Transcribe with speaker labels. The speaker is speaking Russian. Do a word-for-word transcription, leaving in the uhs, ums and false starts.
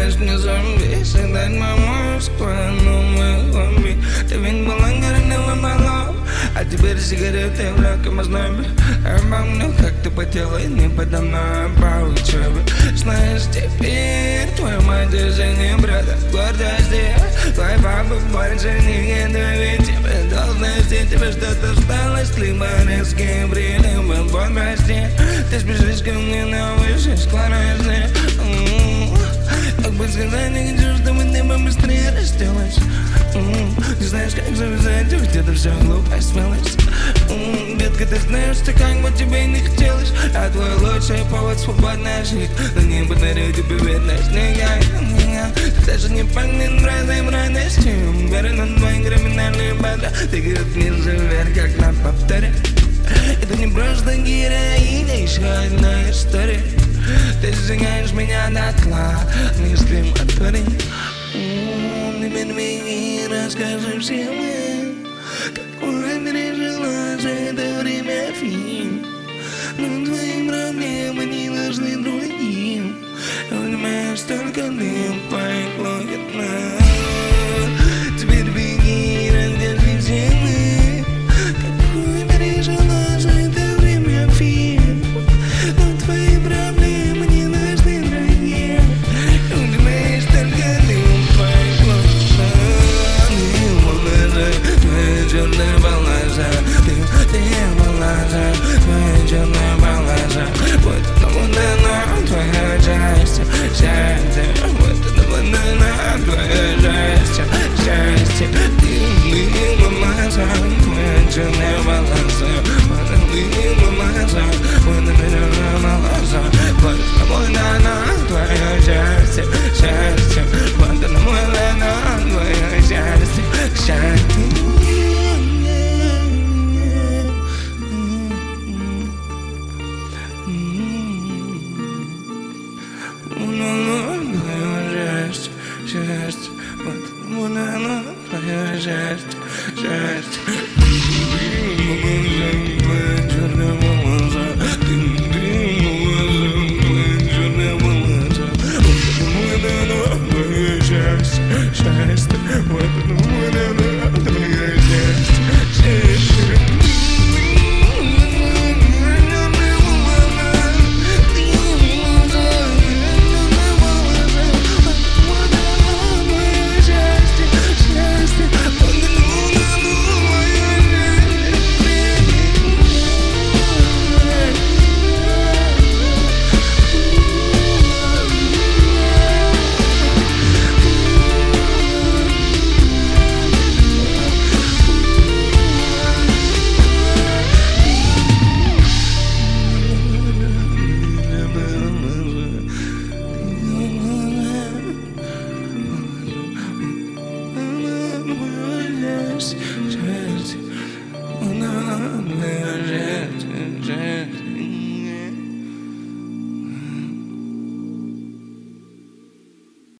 Speaker 1: знаешь, не зомби, всегда Москва, но мы зомби. Ты ведь была горным баллом, а теперь сигареты в легком ознобе. Я помню, как ты потела и не подо мной по учебе. Знаешь, теперь твоя мать уже не брата гордости. Твой папа больше не готовит тебе должности. Тебе что-то осталось, либо резкие приливы бодрости. Ты спешишь ко мне на высшей скорости. Как бы сказать, не хочу, чтобы небо быстрее расстилось. Не знаешь, как завязать, где-то все глупость смелость. Детка, ты знаешь, что как бы тебе не хотелось. А твой лучший повод свободно жить. Но не подарю тебе бедность, никак. Ты даже не пахнет разной радостью. Горы над твоей криминальной базой. Ты говорит, не вверх, как на повторе. Это не просто героиня, еще одна история. Ты сжигаешь меня дотла, не скрим отвори. Теперь беги, расскажи всем, какое пережила за это время фильм. Но твои проблемы не нужны другим. У меня столько дым поиклоет нас. Теперь беги, расскажи всем, какое пережила за это время фильм. Но твои проблемы не нужны другим. У меня есть только дым поиклоет нас. Твоя черная полоса, ты полоса, твоя черная полоса. Вот это вот она, твоя часть, счастье. Вот это вот она, твоя часть, счастье. Ты полоса, твоя черная полоса. Вот это полоса, вот это черная полоса. Вот это вот она, твоя часть, счастье. Вот это вот она, твоя часть, счастье.